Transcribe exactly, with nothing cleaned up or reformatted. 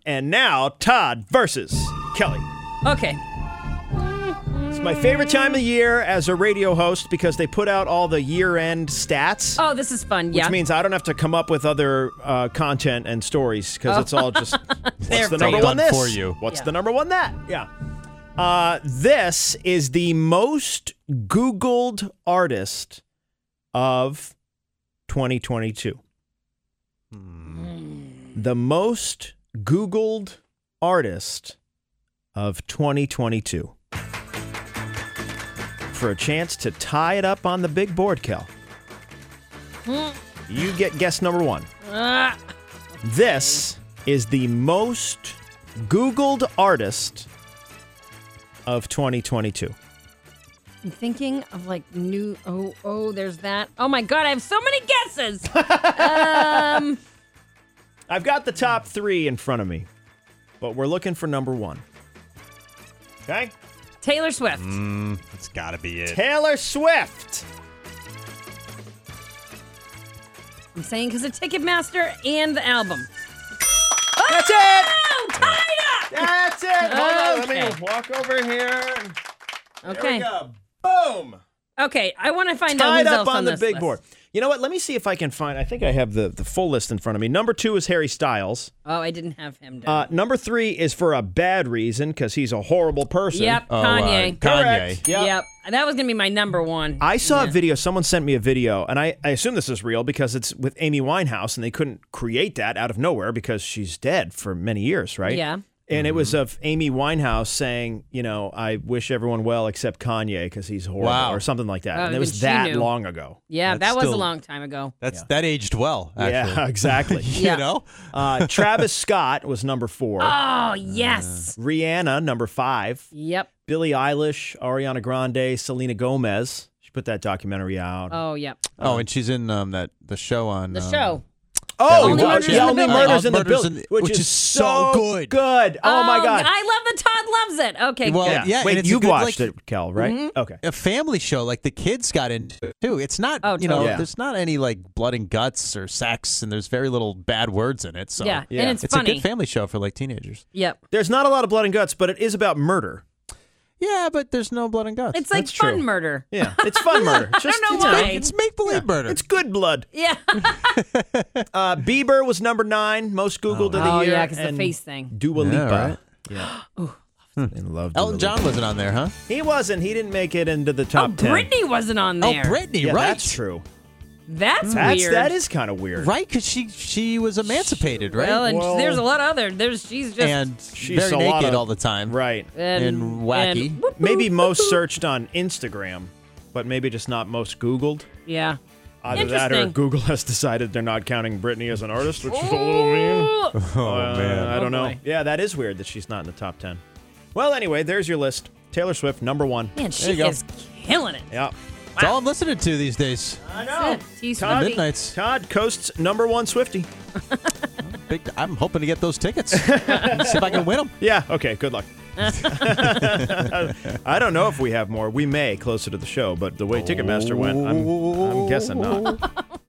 And now, Todd versus Kelly. Okay. It's my favorite time of the year as a radio host because they put out all the year-end stats. Oh, this is fun. Which Yeah. means I don't have to come up with other uh, content and stories because Oh. it's all just, what's They're the number done one this? for you. What's Yeah. the number one that? Yeah. Uh, this is the most Googled artist of twenty twenty-two. The most Googled artist of twenty twenty-two. For a chance to tie it up on the big board, Kel. You get guess number one. Ah. This is the most Googled artist of twenty twenty-two. I'm thinking of like new. Oh, oh, there's that. Oh my God, I have so many guesses. um, I've got the top three in front of me, but we're looking for number one. Okay? Taylor Swift. Mm, it's got to be it. Taylor Swift. I'm saying because of Ticketmaster and the album. That's it. Oh, tied up. That's it. Hold on. Let Okay. me walk over here. There Okay. we go. Boom. Okay, I want to find out Tied who's up else on, on the this big list. board. You know what? Let me see if I can find. I think I have the, the full list in front of me. Number two is Harry Styles. Oh, I didn't have him down. Uh, number three is for a bad reason because he's a horrible person. Yep, Oh, uh, Kanye. Kanye. Correct. Yep. Yep, that was gonna be my number one. I saw Yeah. a video. Someone sent me a video, and I, I assume this is real because it's with Amy Winehouse, and they couldn't create that out of nowhere because she's dead for many years, right? Yeah. And it was of Amy Winehouse saying, you know, I wish everyone well except Kanye because he's horrible Wow. or something like that. Oh, and it even was she that knew. long ago. Yeah, That's that was a still- long time ago. That's that aged well. Actually. Yeah, exactly. you Yeah. know. uh, Travis Scott was number four. Oh, yes. Rihanna, number five. Yep. Billie Eilish, Ariana Grande, Selena Gomez. She put that documentary out. Oh, yep. Oh, and she's in um that the show on The um, show. Oh, Only well, Murders yeah, in the Only Building. Murders in the Murders Building, in- which, which is is so good. Good. Oh, my God. I love that Todd loves it. Okay, Well, good. yeah. yeah, and Wait, it's a you've good, watched like- it, Kel, right? Okay. a family show. Like the kids got into it too. It's not, Oh, you know, totally. Yeah. there's not any like blood and guts or sex, and there's very little bad words in it. So Yeah, Yeah. and it's, it's funny. a good family show for like teenagers. Yep. There's not a lot of blood and guts, but it is about murder. Yeah, but there's no blood and guts. It's like That's fun true. murder. Yeah, it's fun murder. It's just, know it's why. make- it's make believe murder. It's good blood. Yeah. Uh, Bieber was number nine, most Googled of the Oh, year. yeah, 'cause the and face thing. Dua Yeah, Lipa. right. Yeah. And loved Dua Elton Lipa. John wasn't on there, huh? He wasn't. He didn't make it into the Oh, top ten. Britney wasn't on there. Oh, Britney, Yeah, right? that's true. That's, That's weird. that is kind of weird. Right, because she she was emancipated, right? Well, and Well- there's a lot of other. There's she's just and She's very a lot naked of- all the time. Right. and wacky. and whoop, Maybe whoop, most whoop. searched on Instagram, but maybe just not most Googled. Yeah. Either that or Interesting. Google has decided they're not counting Britney as an artist, which is a little mean. Ooh. Oh Uh, man. I don't Oh, know. boy. Yeah, that is weird that she's not in the top ten. Well, anyway, there's your list. Taylor Swift, number one. Man, you she go. is killing it. Yeah. That's all I'm listening to these days. I That's it. T Todd- Swiftie. Midnights. Todd Coast's number one Swiftie. Big, I'm hoping to get those tickets. See if I can win them. Yeah, okay, good luck. I don't know if we have more. We may closer to the show, but the way Ticketmaster went, I'm, I'm guessing not.